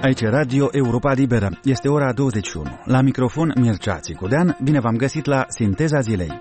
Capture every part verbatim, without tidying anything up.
Aici Radio Europa Liberă. Este ora douăzeci și unu. La microfon Mircea Țicudean. Bine v-am găsit la Sinteza Zilei.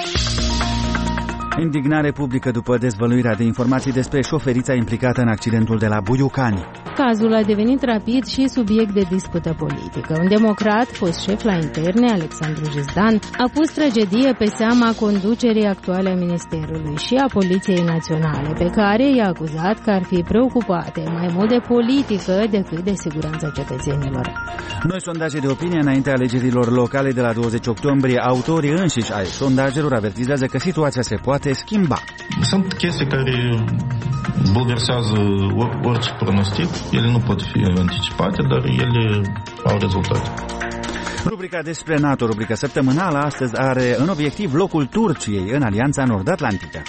Indignare publică după dezvăluirea de informații despre șoferița implicată în accidentul de la Buiucani. Cazul a devenit rapid și subiect de dispută politică. Un democrat, fost șef la interne, Alexandru Jizdan, a pus tragedie pe seama conducerii actuale a Ministerului și a Poliției Naționale, pe care i-a acuzat că ar fi preocupate mai mult de politică decât de siguranța cetățenilor. Noi sondaje de opinie înaintea alegerilor locale de la douăzeci octombrie. Autorii înșiși ai sondajelor avertizează că situația se poate schimba. Sunt chestii care bulversează orice pronostic. Ele nu pot fi anticipate, dar ele au rezultate. Rubrica despre NATO, rubrica săptămânală, astăzi are în obiectiv locul Turciei în Alianța Nord-Atlantică.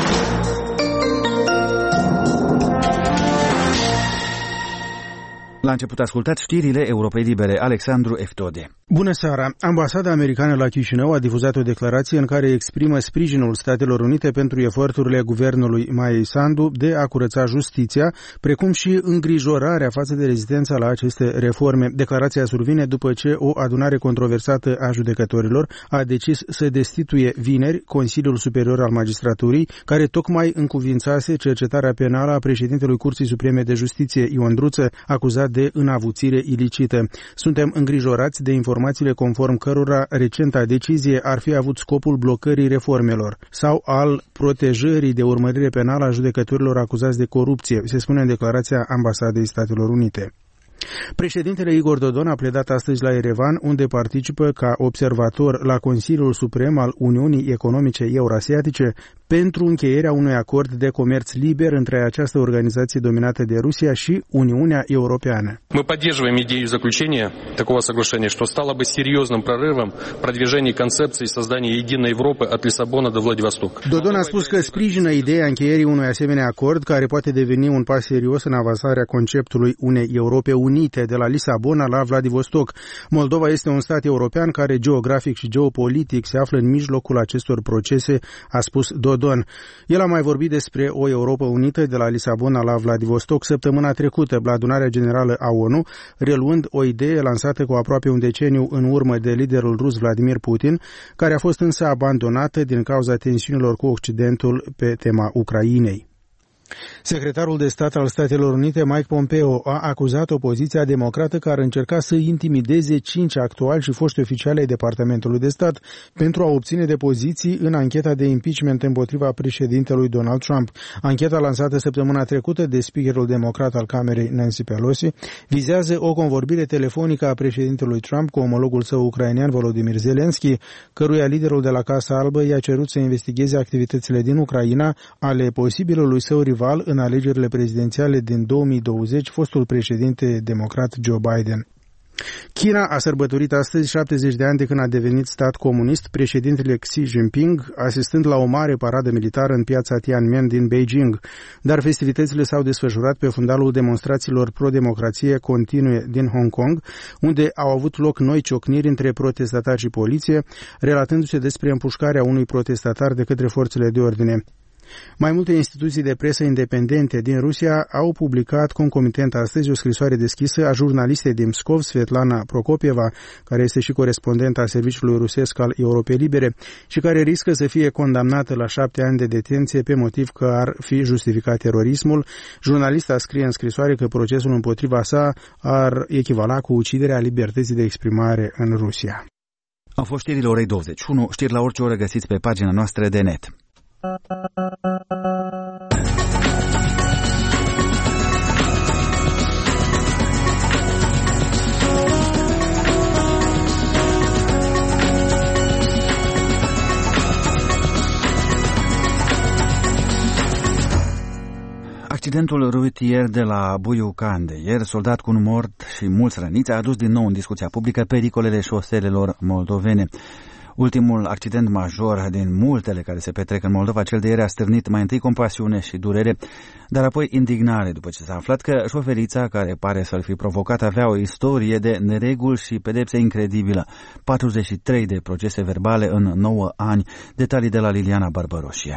La început ascultați știrile Europei Libere. Alexandru Eftode. Bună seara! Ambasada americană la Chișinău a difuzat o declarație în care exprimă sprijinul Statelor Unite pentru eforturile guvernului Maiei Sandu de a curăța justiția, precum și îngrijorarea față de rezistența la aceste reforme. Declarația survine după ce o adunare controversată a judecătorilor a decis să destituie vineri Consiliul Superior al Magistraturii, care tocmai încuvințase cercetarea penală a președintelui Curții Supreme de Justiție, Ion Druță, acuzat de înavuțire ilicită. Suntem îngrijorați de informațiile conform cărora recenta decizie ar fi avut scopul blocării reformelor sau al protejării de urmărire penală a judecătorilor acuzați de corupție, se spune în declarația Ambasadei Statelor Unite. Președintele Igor Dodon a pledat astăzi la Erevan, unde participă ca observator la Consiliul Suprem al Uniunii Economice Eurasiatice pentru încheierea unui acord de comerț liber între această organizație dominată de Rusia și Uniunea Europeană. Мы поддерживаем идею заключения такого соглашения, что стало бы серьезным прорывом в продвижении концепции создания единой Европы от Лиссабона до Владивостока. Dodon a spus că sprijină ideea încheierii unui asemenea acord care poate deveni un pas serios în avansarea conceptului unei Europe unite de la Lisabona la Vladivostok. Moldova este un stat european care geografic și geopolitic se află în mijlocul acestor procese, a spus Dodon. El a mai vorbit despre o Europă unită de la Lisabona la Vladivostok săptămâna trecută la adunarea generală a O N U, reluând o idee lansată cu aproape un deceniu în urmă de liderul rus Vladimir Putin, care a fost însă abandonată din cauza tensiunilor cu Occidentul pe tema Ucrainei. Secretarul de stat al Statelor Unite, Mike Pompeo, a acuzat opoziția democrată că ar încerca să intimideze cinci actuali și foști oficiali ai Departamentului de Stat pentru a obține depoziții în ancheta de impeachment împotriva președintelui Donald Trump. Ancheta lansată săptămâna trecută de speakerul democrat al Camerei, Nancy Pelosi, vizează o convorbire telefonică a președintelui Trump cu omologul său ucrainean Volodymyr Zelensky, căruia liderul de la Casa Albă i-a cerut să investigheze activitățile din Ucraina ale posibilului său rival în alegerile prezidențiale din două mii douăzeci, fostul președinte democrat Joe Biden. China a sărbătorit astăzi șaptezeci de ani de când a devenit stat comunist, președintele Xi Jinping asistând la o mare paradă militară în piața Tiananmen din Beijing, dar festivitățile s-au desfășurat pe fundalul demonstrațiilor pro-democrație continue din Hong Kong, unde au avut loc noi ciocniri între protestatari și poliție, relatându-se despre împușcarea unui protestatar de către forțele de ordine. Mai multe instituții de presă independente din Rusia au publicat concomitent astăzi o scrisoare deschisă a jurnalistei din Pskov, Svetlana Prokopieva, care este și corespondent al serviciului rusesc al Europei Libere și care riscă să fie condamnată la șapte ani de detenție pe motiv că ar fi justificat terorismul. Jurnalista scrie în scrisoare că procesul împotriva sa ar echivala cu uciderea libertății de exprimare în Rusia. Au fost știrile orei douăzeci și unu, știri la orice oră găsiți pe pagina noastră de net. Accidentul rutier de la Buiucan de ieri, soldat cu un mort și mulți răniți, a adus din nou în discuția publică pericolele șoselelor moldovene. Ultimul accident major din multele care se petrec în Moldova, cel de ieri, a stârnit mai întâi compasiune și durere, dar apoi indignare după ce s-a aflat că șoferița care pare să-l fi provocat avea o istorie de nereguli și pedepse incredibilă. patruzeci și trei de procese verbale în nouă ani, detalii de la Liliana Barbăroșie.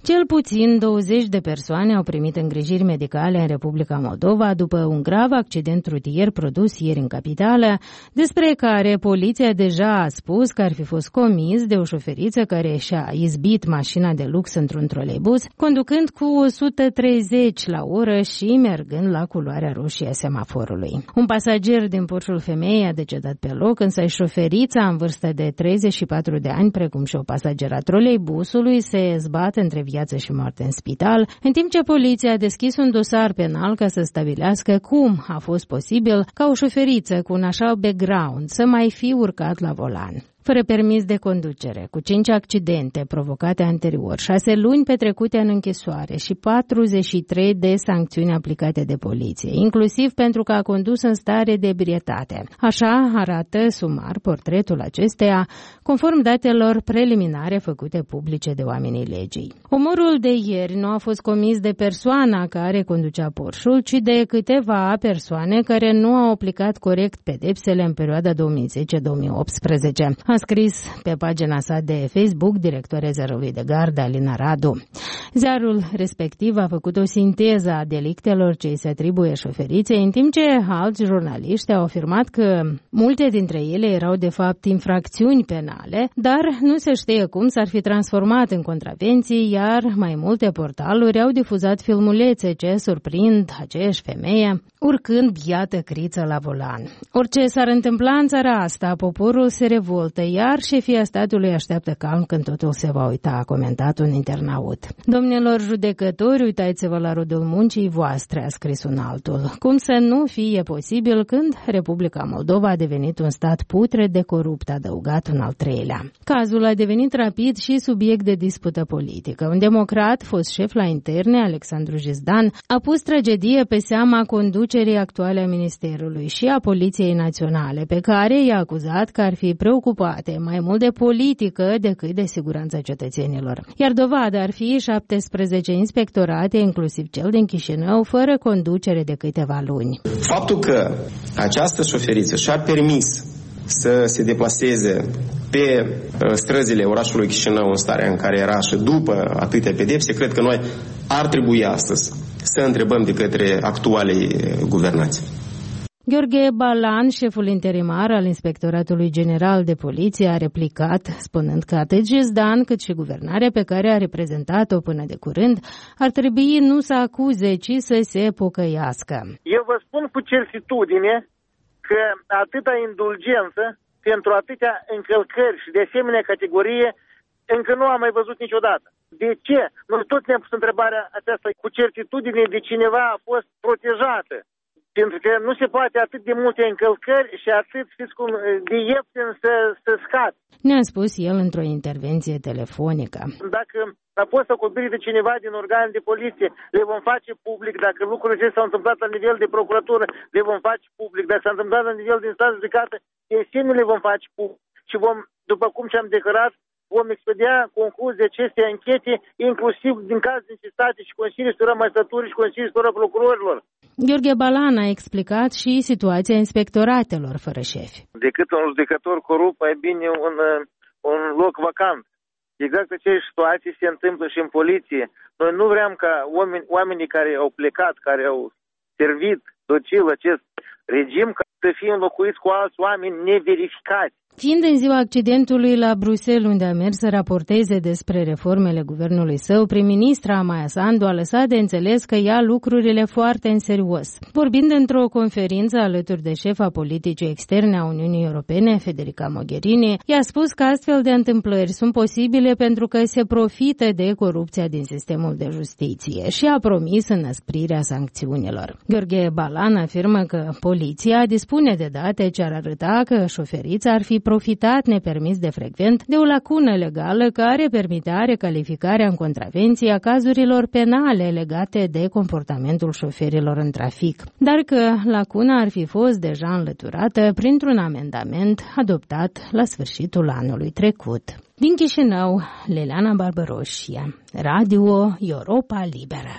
Cel puțin douăzeci de persoane au primit îngrijiri medicale în Republica Moldova după un grav accident rutier produs ieri în capitală, despre care poliția deja a spus că ar fi fost comis de o șoferiță care și-a izbit mașina de lux într-un troleibuz, conducând cu o sută treizeci la oră și mergând la culoarea roșie a semaforului. Un pasager din Porșul femeii a decedat pe loc, însă șoferița în vârstă de treizeci și patru de ani, precum și o pasagera troleibusului, se zbat între viață și moarte în spital, în timp ce poliția a deschis un dosar penal ca să stabilească cum a fost posibil ca o șoferiță cu un așa background să mai fi urcat la volan. Fără permis de conducere, cu cinci accidente provocate anterior, șase luni petrecute în închisoare și patruzeci și trei de sancțiuni aplicate de poliție, inclusiv pentru că a condus în stare de ebrietate. Așa arată sumar portretul acesteia, conform datelor preliminare făcute publice de oamenii legii. Omorul de ieri nu a fost comis de persoana care conducea Porșul, ci de câteva persoane care nu au aplicat corect pedepsele în perioada două mii zece două mii optsprezece. A scris pe pagina sa de Facebook directoarea Ziarului de Gardă, Alina Radu. Ziarul respectiv a făcut o sinteză a delictelor ce îi se atribuie șoferiței, în timp ce alți jurnaliști au afirmat că multe dintre ele erau de fapt infracțiuni penale, dar nu se știe cum s-ar fi transformat în contravenții, iar mai multe portaluri au difuzat filmulețe ce surprind aceeași femeie urcând biată criță la volan. Orice s-ar întâmpla în țara asta, poporul se revoltă, iar șefia statului așteaptă calm când totul se va uita, a comentat un internaut. Domnilor judecători, uitați-vă la rodul muncii voastre, a scris un altul. Cum să nu fie posibil când Republica Moldova a devenit un stat putred de corupt, a adăugat un al treilea. Cazul a devenit rapid și subiect de dispută politică. Un democrat, fost șef la interne, Alexandru Jizdan, a pus tragedie pe seama conducerii actuale a Ministerului și a Poliției Naționale, pe care i-a acuzat că ar fi preocupate mai mult de politică decât de siguranța cetățenilor. Iar dovada ar fi șaptesprezece inspectorate, inclusiv cel din Chișinău, fără conducere de câteva luni. Faptul că această șoferiță și-a permis să se deplaseze pe străzile orașului Chișinău în starea în care era și după atâtea pedepse, cred că noi ar trebui astăzi să întrebăm de către actualii guvernați. Gheorghe Balan, șeful interimar al Inspectoratului General de Poliție, a replicat, spunând că atât Jizdan cât și guvernarea pe care a reprezentat-o până de curând ar trebui nu să acuze, ci să se pocăiască. Eu vă spun cu certitudine că atâta indulgență pentru atâtea încălcări și de asemenea categorie încă nu am mai văzut niciodată. De ce? Noi tot ne-am pus întrebarea aceasta cu certitudine de cineva a fost protejată. Pentru că nu se poate atât de multe încălcări și atât, știți cum, de ieftin să, să scapi. Ne-a spus el într-o intervenție telefonică. Dacă a fost acoperit de cineva din organe de poliție, le vom face public. Dacă lucrurile acestea s-au întâmplat la nivel de procuratură, le vom face public. Dacă s-a întâmplat la nivel de instanță judecată, de asemenea le vom face public. Și vom, după cum și-am declarat, vom expedia concluzii acestei anchete, inclusiv din caz de necesitate și Consiliul Superior al Magistraturii și Consiliul Superior al Procurorilor. Gheorghe Balan a explicat și situația inspectoratelor fără șefi. Decât un judecător corupt, mai bine un, un loc vacant. Exact aceeași situații se întâmplă și în poliție. Noi nu vrem ca oameni, oamenii care au plecat, care au servit docil acest regim, ca să fie înlocuiți cu alți oameni neverificați. Fiind în ziua accidentului la Bruxelles, unde a mers să raporteze despre reformele guvernului său, prim-ministra Maia Sandu a lăsat de înțeles că ia lucrurile foarte în serios. Vorbind într-o conferință alături de șefa politicii externe a Uniunii Europene, Federica Mogherini, i-a spus că astfel de întâmplări sunt posibile pentru că se profită de corupția din sistemul de justiție și a promis înăsprirea sancțiunilor. Gheorghe Balan afirmă că poliția dispune de date ce ar arăta că șoferița ar fi profitat nepermis de frecvent de o lacună legală care permitea recalificarea în contravenție a cazurilor penale legate de comportamentul șoferilor în trafic, dar că lacuna ar fi fost deja înlăturată printr-un amendament adoptat la sfârșitul anului trecut. Din Chișinău, Leleana Barbaroșia, Radio Europa Liberă.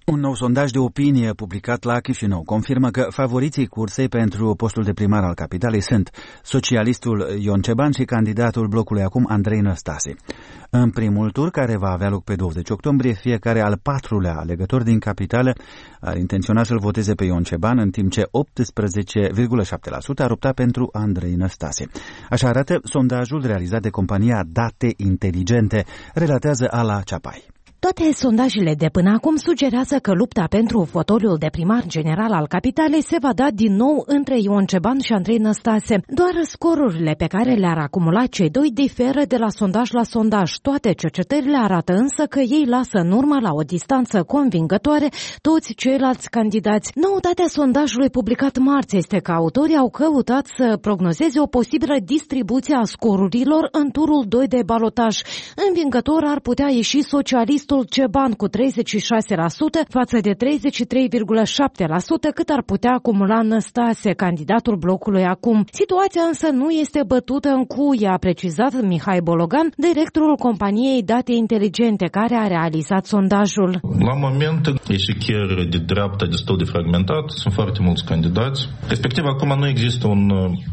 Un nou sondaj de opinie publicat la Chișinău confirmă că favoriții cursei pentru postul de primar al capitalei sunt socialistul Ion Ceban și candidatul blocului acum Andrei Năstase. În primul tur, care va avea loc pe douăzeci octombrie, fiecare al patrulea alegător din capitală ar intenționa să-l voteze pe Ion Ceban, în timp ce optsprezece virgulă șapte la sută ar opta pentru Andrei Năstase. Așa arată sondajul realizat de compania Date Inteligente, relatează Ala Ceapai. Toate sondajele de până acum sugerează că lupta pentru fotoliul de primar general al capitalei se va da din nou între Ion Ceban și Andrei Năstase. Doar scorurile pe care le-ar acumula cei doi diferă de la sondaj la sondaj. Toate cercetările arată însă că ei lasă în urmă la o distanță convingătoare toți ceilalți candidați. Noutatea sondajului publicat marți este că autorii au căutat să prognozeze o posibilă distribuție a scorurilor în turul doi de balotaj. Învingător ar putea ieși socialistul Ceban cu treizeci și șase la sută față de treizeci și trei virgulă șapte la sută cât ar putea acumula Năstase, candidatul blocului acum. Situația însă nu este bătută în cuie, a precizat Mihai Bologan, directorul companiei Date Inteligente, care a realizat sondajul. La moment, e și chiar de dreapta destul de fragmentat, sunt foarte mulți candidați. Respectiv, acum nu există un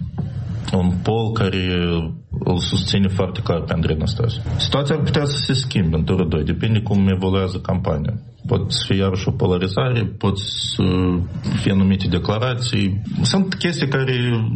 un pol care îl susține foarte clar pe Andrei Năstase. Situația ar putea să se schimbe în turul doi, depinde cum evoluează campania. Pot să fie iarăși o polarizare, pot să fie anumite declarații. Sunt chestii care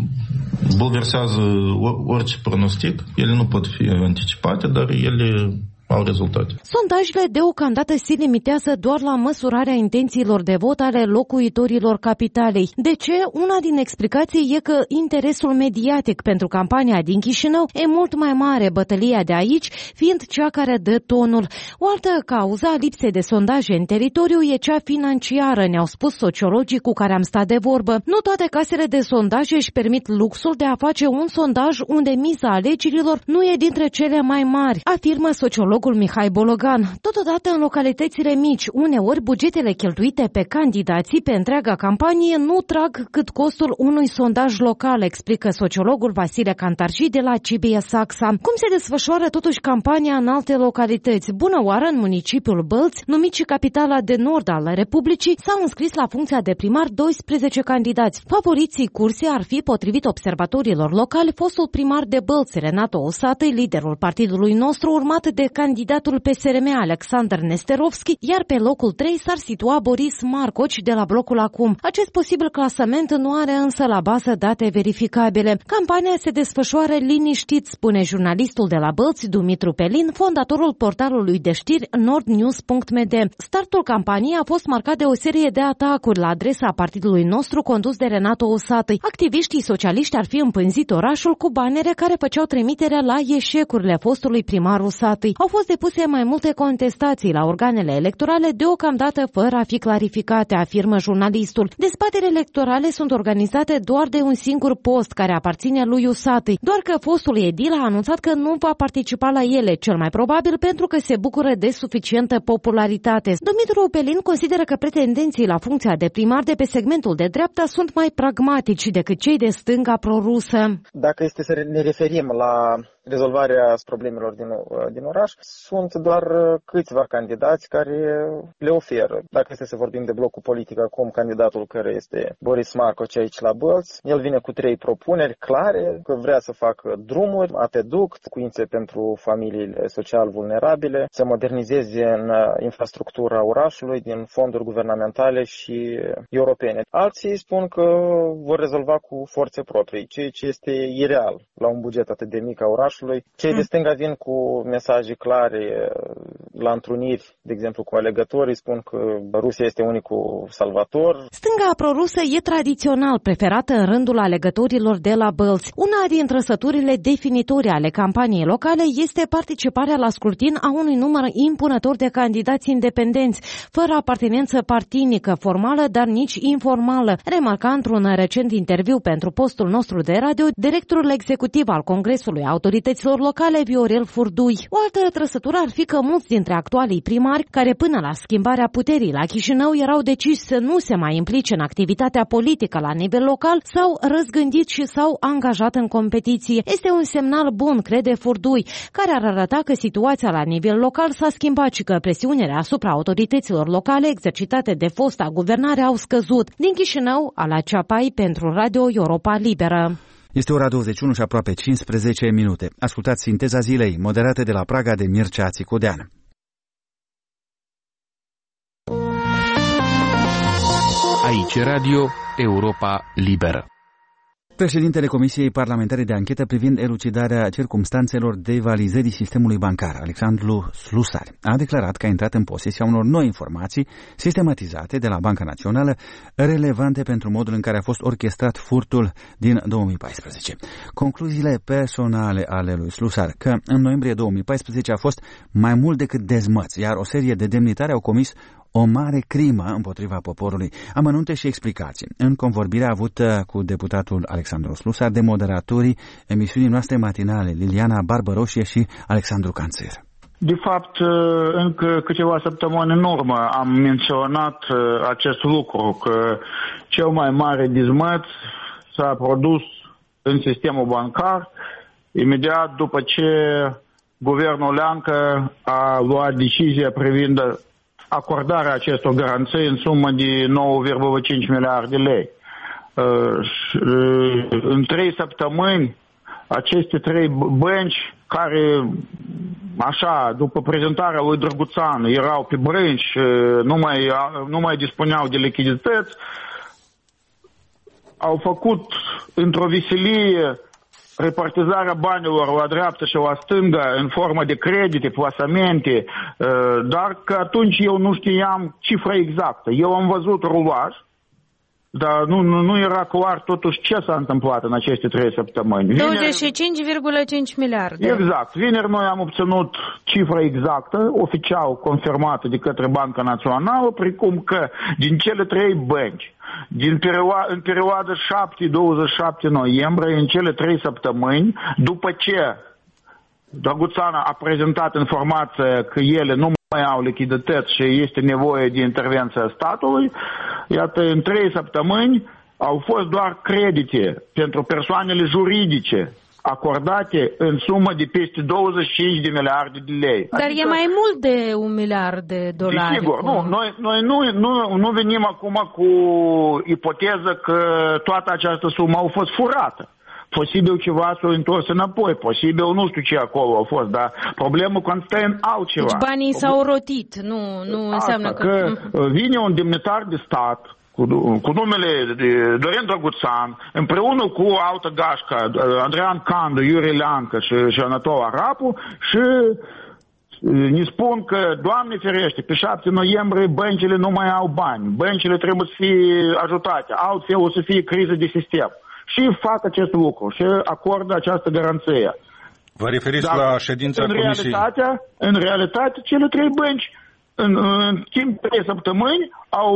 bulversează orice pronostic. Ele nu pot fi anticipate, dar ele au rezultate. Sondajele deocamdată se limitează doar la măsurarea intențiilor de vot ale locuitorilor capitalei. De ce? Una din explicații e că interesul mediatic pentru campania din Chișinău e mult mai mare, bătălia de aici fiind cea care dă tonul. O altă cauză a lipsei de sondaje în teritoriu e cea financiară, ne-au spus sociologii cu care am stat de vorbă. Nu toate casele de sondaje își permit luxul de a face un sondaj unde miza alegerilor nu e dintre cele mai mari, afirmă sociologul Mihai Bologan. Totodată, în localitățile mici, uneori bugetele cheltuite pe candidații pe întreaga campanie nu trag cât costul unui sondaj local, explică sociologul Vasile Cantarji de la Cibie Saxa. Cum se desfășoară totuși campania în alte localități? Bună oară, în municipiul Bălți, numit și capitala de nord al Republicii, s-au înscris la funcția de primar doisprezece candidați. Favoriții cursei ar fi, potrivit observatorilor locali, fostul primar de Bălți, Renato Osatăi, liderul partidului nostru, urmat de candidatul P S R M Alexander Nesterovski, iar pe locul trei s-ar situa Boris Marcoci de la blocul acum. Acest posibil clasament nu are însă la bază date verificabile. Campania se desfășoară liniștit, spune jurnalistul de la Bălți, Dumitru Pelin, fondatorul portalului de știri nordnews punct m d. Startul campaniei a fost marcat de o serie de atacuri la adresa partidului nostru condus de Renato Osatăi. Activiștii socialiști ar fi împânzit orașul cu banere care făceau trimitere la eșecurile fostului primar Osatăi. Au fost depuse mai multe contestații la organele electorale, deocamdată fără a fi clarificate, afirmă jurnalistul. Dezbaterile electorale sunt organizate doar de un singur post care aparține lui Osatăi, doar că fostul edil a anunțat că nu va participa la ele, cel mai probabil pentru că se bucură de suficientă popularitate. Dumitru Pelin consideră că pretendenții la funcția de primar de pe segmentul de dreapta sunt mai pragmatici decât cei de stânga prorusă. Dacă este să ne referim la rezolvarea problemelor din, din oraș, sunt doar câțiva candidați care le oferă. Dacă este să vorbim de blocul politic acum, candidatul care este Boris Marcoci aici la Bălți, el vine cu trei propuneri clare, că vrea să facă drumuri, apeduct, cuințe pentru familiile social vulnerabile, să modernizeze în infrastructura orașului din fonduri guvernamentale și europene. Alții spun că vor rezolva cu forțe proprii, ceea ce este ireal la un buget atât de mic a orașului. Cei de stânga vin cu mesaje clare la întruniri, de exemplu cu alegătorii, spun că Rusia este unicul salvator. Stânga prorusă e tradițional preferată în rândul alegătorilor de la Bălți. Una din trăsăturile definitorii ale campaniei locale este participarea la scrutin a unui număr impunător de candidați independenți, fără apartenență partinică formală, dar nici informală, remarca într-un recent interviu pentru postul nostru de radio directorul executiv al Congresului Autorității autorităților locale Viorel Furdui. O altă trăsătură ar fi că mulți dintre actualii primari, care până la schimbarea puterii la Chișinău erau deciși să nu se mai implice în activitatea politică la nivel local, s-au răzgândit și s-au angajat în competiție. Este un semnal bun, crede Furdui, care ar arăta că situația la nivel local s-a schimbat și că presiunile asupra autorităților locale exercitate de fosta guvernare au scăzut. Din Chișinău, Ala Ceapai pentru Radio Europa Liberă. Este ora douăzeci și unu și aproape cincisprezece minute. Ascultați sinteza zilei, moderată de la Praga de Mircea Țicudean. Aici Radio Europa Liberă. Președintele Comisiei Parlamentare de Anchetă privind elucidarea circumstanțelor devalizării sistemului bancar, Alexandru Slusar, a declarat că a intrat în posesia unor noi informații sistematizate de la Banca Națională, relevante pentru modul în care a fost orchestrat furtul din două mii paisprezece. Concluziile personale ale lui Slusar, că în noiembrie două mii paisprezece a fost mai mult decât dezmăț, iar o serie de demnitari au comis o mare crimă împotriva poporului. Amănunte și explicații în convorbirea avută cu deputatul Alexandru Slusar de moderatorii emisiunii noastre matinale Liliana Barbăroșie și Alexandru Canțer. De fapt, încă câteva săptămâni în urmă am menționat acest lucru, că cel mai mare dezmăț s-a produs în sistemul bancar imediat după ce guvernul Leancă a luat decizia privind acordarea acestor garanții în sumă de nouă virgulă cinci miliarde de lei. În trei săptămâni, aceste trei bănci care, așa, după prezentarea lui Drăguțan, erau pe brânci, nu mai, nu mai dispuneau de lichidități, au făcut într-o veselie repartizarea banilor la dreapta și la stânga în formă de credite, plasamente, dar că atunci eu nu știam cifra exactă. Eu am văzut rulaj, dar nu, nu, nu era clar totuși ce s-a întâmplat în aceste trei săptămâni. douăzeci și cinci virgulă cinci miliarde. Exact. Vineri noi am obținut cifra exactă, oficial confirmată de către Banca Națională, precum că din cele trei bănci, din perioada, în perioada șapte douăzeci și șapte noiembrie, în cele trei săptămâni, după ce Drăguțan a prezentat informația că ele nu mai au lichidități și este nevoie de intervenția statului, iată, în trei săptămâni au fost doar credite pentru persoanele juridice acordate în sumă de peste douăzeci și cinci de miliarde de lei. Dar adică, e mai mult de un miliard de dolari. Sigur, cum... nu, noi, noi nu, nu, nu venim acum cu ipoteză că toată această sumă a fost furată. Posibil ceva s-a întors înapoi, posibil nu știu ce acolo a fost, dar problemul constă în altceva. Deci banii s-au rotit, nu, nu înseamnă Asta, că... că vine un demnitar de stat cu, cu numele de Dorin Drăguțan, împreună cu altă gașcă, Andrean Candu, Iuri Leancă și, și Anatol Arapu, și ne spun că, Doamne ferește, pe șapte noiembrie băncile nu mai au bani, băncile trebuie să fie ajutate, altfel o să fie criză de sistem. Și fac acest lucru și acordă această garanție. Vă referiți Dar, la ședința în Comisiei? Realitatea, în realitate, cele trei bănci, în, în timp de trei săptămâni, au,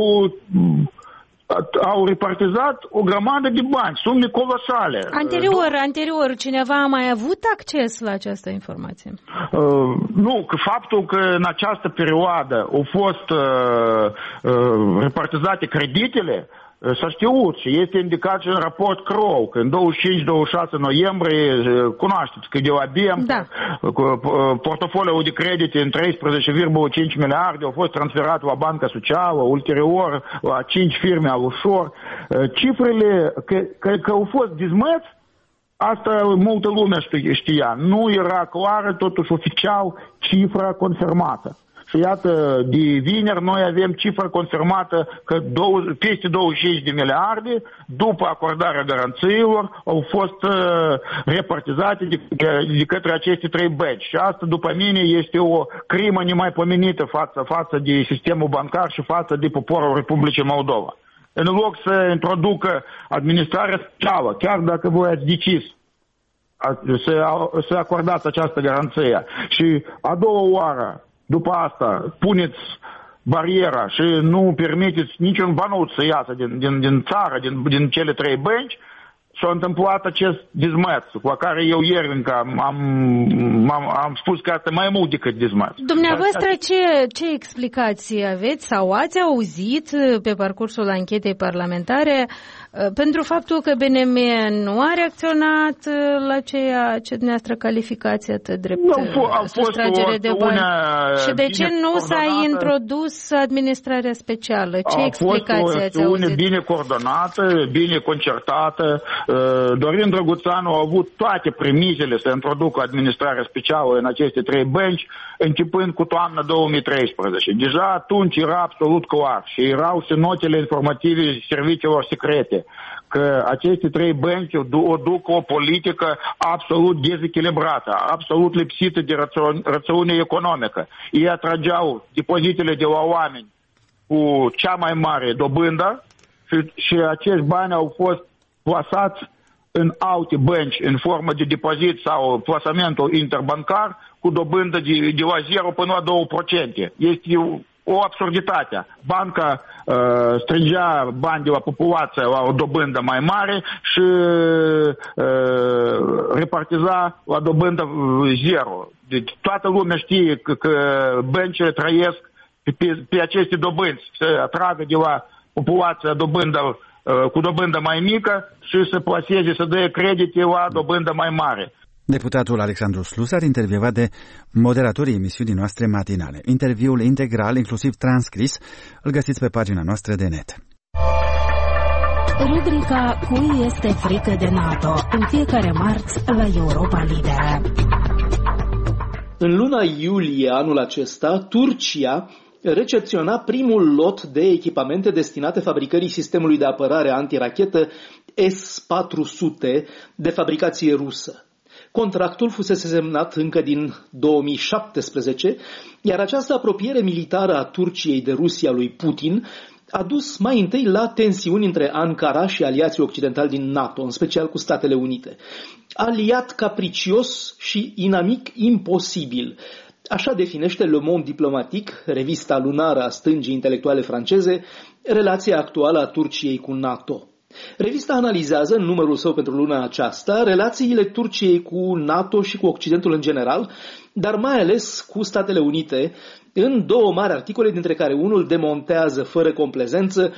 au repartizat o grămadă de bani, sume colosale. Anterior, anterior, cineva a mai avut acces la această informație? Uh, nu, că faptul că în această perioadă au fost uh, uh, repartizate creditele, s-a știut și este indicat și în raport Crow, că în douăzeci și cinci douăzeci și șase noiembrie, cunoașteți că de la B M, da. portofoliul de credite în treisprezece virgulă cinci miliarde au fost transferat la Banca Socială, ulterior la cinci firme al ușor. Cifrele, că, că, că au fost dezmăți, asta multă lume știa. Nu era clară, totuși oficial, cifra confirmată. Și iată, de vineri noi avem cifra confirmată că peste douăzeci și cinci de miliarde, după acordarea garanțiilor, au fost uh, repartizate de, de, de către aceste trei bănci. Și asta, după mine, este o crimă nemaipomenită față, față de sistemul bancar și față de poporul Republicii Moldova. În loc să introducă administrarea specială, chiar dacă voi ați decis să, să acordați această garanție. Și a doua oară, după asta, puneți bariera și nu permiteți niciun banut să iasă din, din, din țară, din, din cele trei bănci, s-a întâmplat acest dezmăț, cu care eu ieri încă am, am, am, am spus că asta mai mult decât dezmăț. Dumneavoastră, ce, ce explicații aveți sau ați auzit pe parcursul anchetei parlamentare pentru faptul că B N M nu a reacționat la ceea ce dumneavoastră calificați atât drept sustragere de bani? Și de ce nu s-a introdus administrarea specială? Ce explicații ați auzit? A fost o bine coordonată, bine concertată. Dorin Drăguțanu a avut toate premisele să introducă administrarea specială în aceste trei bănci, începând cu toamna două mii treisprezece. Deja atunci era absolut clar și erau și notele informative serviciilor secrete că aceste trei bănci o duc o politică absolut dezechilibrată, absolut lipsită de rațiune economică. Ei atrageau depozitele de la oameni cu cea mai mare dobândă și, și acești bani au fost plasați în alte bănci în formă de depozit sau plasamentul interbancar cu dobândă de, de la zero până la două la sută. Este o absurditate. Banca uh, strângea bani de la populație la o dobândă mai mare și uh, repartiza la dobândă zero. Deci toată lumea știe că, că băncile trăiesc pe, pe aceste dobânzi, să atragă de la populația dobândă, uh, cu dobândă mai mică și să plaseze, să dea credite la dobândă mai mare. Deputatul Alexandru Slusar, intervievat de moderatorii emisiunii noastre matinale. Interviul integral, inclusiv transcris, îl găsiți pe pagina noastră de net. Rubrica Cui este frică de NATO? În fiecare marți la Europa Liberă. În luna iulie anul acesta, Turcia recepționa primul lot de echipamente destinate fabricării sistemului de apărare antirachetă S patru sute de fabricație rusă. Contractul fusese semnat încă din două mii șaptesprezece, iar această apropiere militară a Turciei de Rusia lui Putin a dus mai întâi la tensiuni între Ankara și aliații occidentali din NATO, în special cu Statele Unite. Aliat capricios și inamic imposibil. Așa definește Le Monde Diplomatique, revista lunară a stângii intelectuale franceze, relația actuală a Turciei cu NATO. Revista analizează, în numărul său pentru luna aceasta, relațiile Turciei cu NATO și cu Occidentul în general, dar mai ales cu Statele Unite, în două mari articole, dintre care unul demontează fără complezență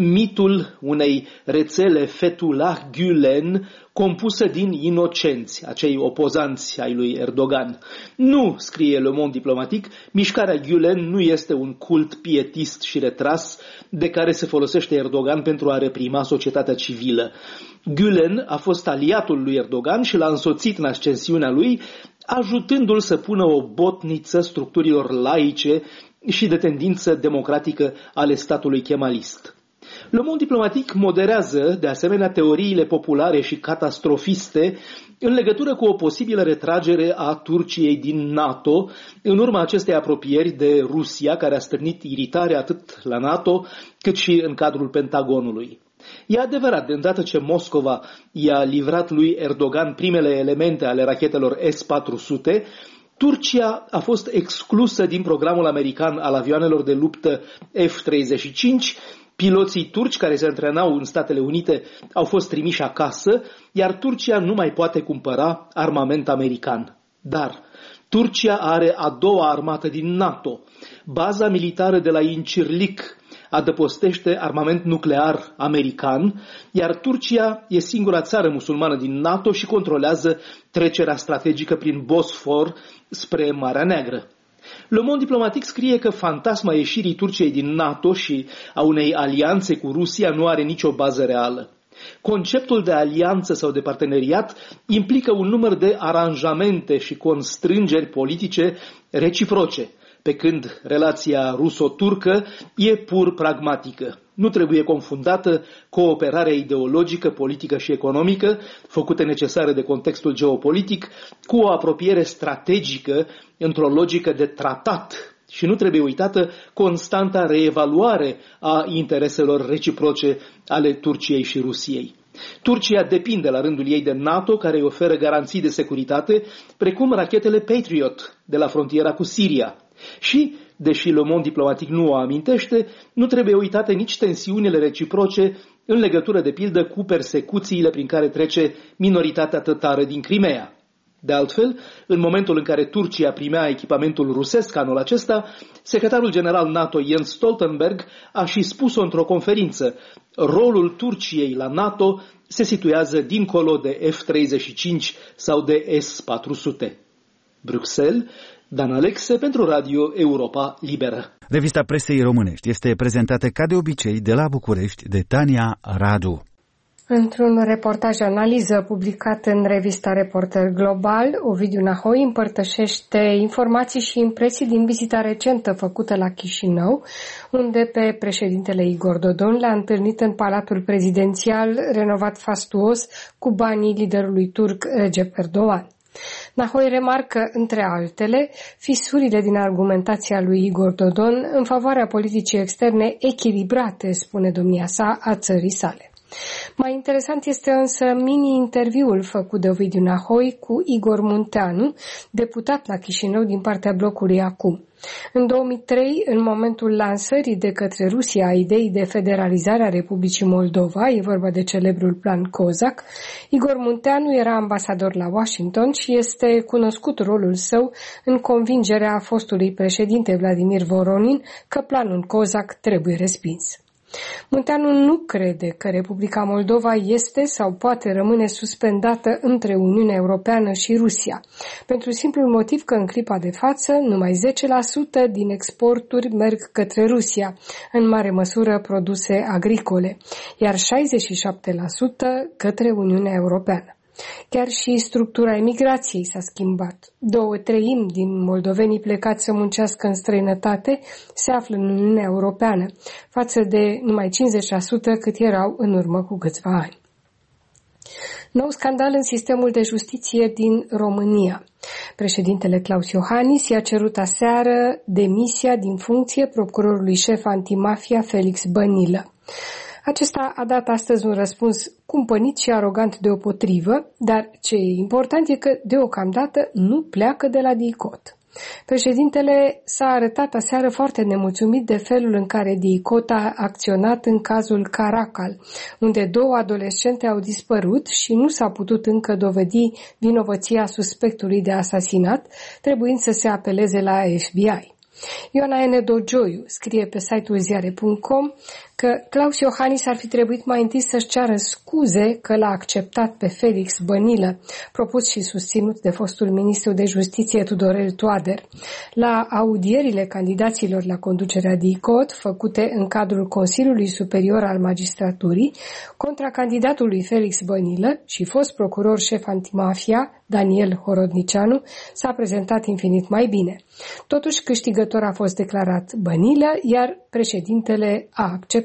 mitul unei rețele Fethullah Gülen compusă din inocenți, acei opozanți ai lui Erdogan. Nu, scrie Le Monde Diplomatique, mișcarea Gülen nu este un cult pietist și retras de care se folosește Erdogan pentru a reprima societatea civilă. Gülen a fost aliatul lui Erdogan și l-a însoțit în ascensiunea lui, ajutându-l să pună o botniță structurilor laice și de tendință democratică ale statului kemalist. Le Monde Diplomatique moderează, de asemenea, teoriile populare și catastrofiste în legătură cu o posibilă retragere a Turciei din NATO, în urma acestei apropieri de Rusia, care a stârnit iritare atât la NATO, cât și în cadrul Pentagonului. E adevărat, de îndată ce Moscova i-a livrat lui Erdogan primele elemente ale rachetelor S patru sute, Turcia a fost exclusă din programul american al avioanelor de luptă F treizeci și cinci, piloții turci care se antrenau în Statele Unite au fost trimiși acasă, iar Turcia nu mai poate cumpăra armament american. Dar Turcia are a doua armată din NATO. Baza militară de la Incirlik adăpostește armament nuclear american, iar Turcia e singura țară musulmană din NATO și controlează trecerea strategică prin Bosfor spre Marea Neagră. Le Monde Diplomatique scrie că fantasma ieșirii Turciei din NATO și a unei alianțe cu Rusia nu are nicio bază reală. Conceptul de alianță sau de parteneriat implică un număr de aranjamente și constrângeri politice reciproce, pe când relația ruso-turcă e pur pragmatică. Nu trebuie confundată cooperarea ideologică, politică și economică, făcută necesară de contextul geopolitic, cu o apropiere strategică într-o logică de tratat. Și nu trebuie uitată constanta reevaluare a intereselor reciproce ale Turciei și Rusiei. Turcia depinde la rândul ei de NATO, care îi oferă garanții de securitate, precum rachetele Patriot de la frontiera cu Siria. Și, deși Le Monde Diplomatique nu o amintește, nu trebuie uitate nici tensiunile reciproce în legătură de pildă cu persecuțiile prin care trece minoritatea tătară din Crimea. De altfel, în momentul în care Turcia primea echipamentul rusesc anul acesta, secretarul general NATO Jens Stoltenberg a și spus-o într-o conferință: rolul Turciei la NATO se situează dincolo de F treizeci și cinci sau de S patru sute. Bruxelles, Dan Alexe pentru Radio Europa Liberă. Revista presei românești este prezentată ca de obicei de la București de Tania Radu. Într-un reportaj analiză publicat în revista Reporter Global, Ovidiu Nahoi împărtășește informații și impresii din vizita recentă făcută la Chișinău, unde pe președintele Igor Dodon l-a întâlnit în Palatul Prezidențial, renovat fastuos cu banii liderului turc Recep Erdogan. Nahoi remarcă, între altele, fisurile din argumentația lui Igor Dodon în favoarea politicii externe echilibrate, spune domnia sa, a țării sale. Mai interesant este însă mini-interviul făcut de Ovidiu Nahoi cu Igor Munteanu, deputat la Chișinău din partea blocului Acum. În două mii trei, în momentul lansării de către Rusia a ideii de federalizare a Republicii Moldova, e vorba de celebrul plan COSAC, Igor Munteanu era ambasador la Washington și este cunoscut rolul său în convingerea fostului președinte Vladimir Voronin că planul COSAC trebuie respins. Munteanu nu crede că Republica Moldova este sau poate rămâne suspendată între Uniunea Europeană și Rusia, pentru simplul motiv că în clipa de față numai zece la sută din exporturi merg către Rusia, în mare măsură produse agricole, iar șaizeci și șapte la sută către Uniunea Europeană. Chiar și structura emigrației s-a schimbat. Două treimi din moldovenii plecați să muncească în străinătate se află în Uniunea Europeană, față de numai cincizeci la sută cât erau în urmă cu câțiva ani. Nou scandal în sistemul de justiție din România. Președintele Claus Iohannis i-a cerut aseară demisia din funcție procurorului șef antimafia Felix Bănilă. Acesta a dat astăzi un răspuns cumpănit și arogant deopotrivă, dar ce e important e că deocamdată nu pleacă de la DICOT. Președintele s-a arătat aseară foarte nemulțumit de felul în care DICOT a acționat în cazul Caracal, unde două adolescente au dispărut și nu s-a putut încă dovedi vinovăția suspectului de asasinat, trebuind să se apeleze la F B I. Ioana N. Dogioiu scrie pe site-ul ziare punct com că Claus Iohannis ar fi trebuit mai întâi să-și ceară scuze că l-a acceptat pe Felix Bănilă, propus și susținut de fostul ministru de Justiție Tudorel Toader. La audierile candidaților la conducerea DICOT, făcute în cadrul Consiliului Superior al Magistraturii, contra candidatului Felix Bănilă și fost procuror șef antimafia, Daniel Horodnicianu, s-a prezentat infinit mai bine. Totuși, câștigător a fost declarat Bănilă, iar președintele a acceptat.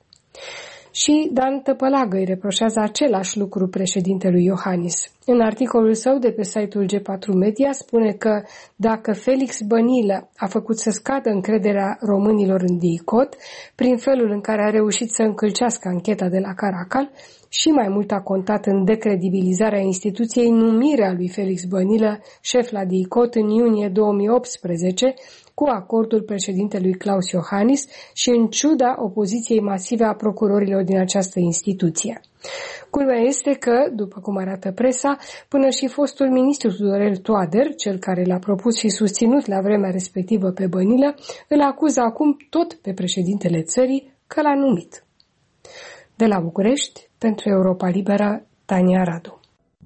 Și Dan Tăpălagă îi reproșează același lucru președintelui Iohannis. În articolul său de pe site-ul G patru Media spune că dacă Felix Bănilă a făcut să scadă încrederea românilor în DICOT, prin felul în care a reușit să încălcească ancheta de la Caracal, și mai mult a contat în decredibilizarea instituției numirea lui Felix Bănilă șef la DICOT în iunie două mii optsprezece, cu acordul președintelui Claus Iohannis și în ciuda opoziției masive a procurorilor din această instituție. Culmea este că, după cum arată presa, până și fostul ministru Tudorel Toader, cel care l-a propus și susținut la vremea respectivă pe Bănilă, îl acuză acum tot pe președintele țării că l-a numit. De la București, pentru Europa Liberă, Tania Radu.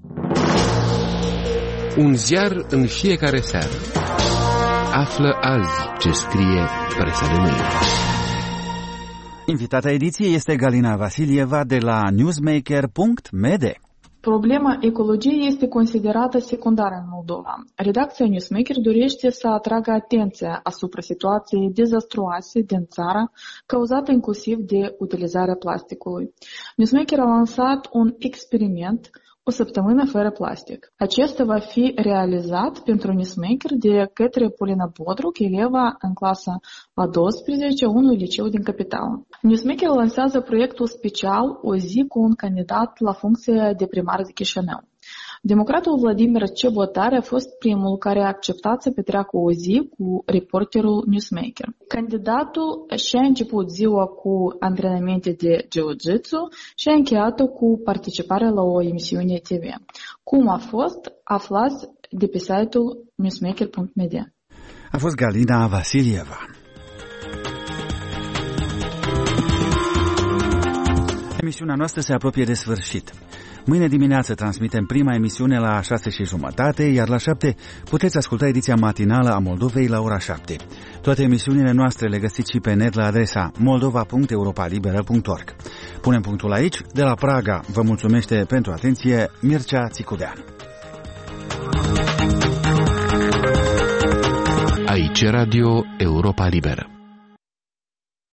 Un ziar în fiecare seară. Află azi ce scrie presa de mâine. Invitata ediției este Galina Vasilieva de la newsmaker punct m d. Problema ecologiei este considerată secundară în Moldova. Redacția Newsmaker dorește să atragă atenția asupra situației dezastruoase din țară, cauzată inclusiv de utilizarea plasticului. Newsmaker a lansat un experiment, o săptămână fără plastic. Acesta va fi realizat pentru Newsmaker de către Polina Bodruc, eleva în clasa a douăsprezecea unui liceu din capitală. Newsmaker lansează proiectul special O zi cu un candidat la funcția de primar de Chișinău. Democratul Vladimir Cebotar a fost primul care a acceptat să petreacă o zi cu reporterul Newsmaker. Candidatul și-a început ziua cu antrenamente de jiu-jitsu și a încheiat-o cu participarea la o emisiune T V. Cum a fost, aflați de pe site-ul newsmaker punct media. A fost Galina Vasilieva. Emisiunea noastră se apropie de sfârșit. Mâine dimineață transmitem prima emisiune la șase și jumătate, iar la șapte puteți asculta ediția matinală a Moldovei la ora șapte. Toate emisiunile noastre le găsiți și pe net la adresa moldova punct europa liberă punct org. Punem punctul aici. De la Praga vă mulțumește pentru atenție Mircea Țicudean. Aici Radio Europa Liberă.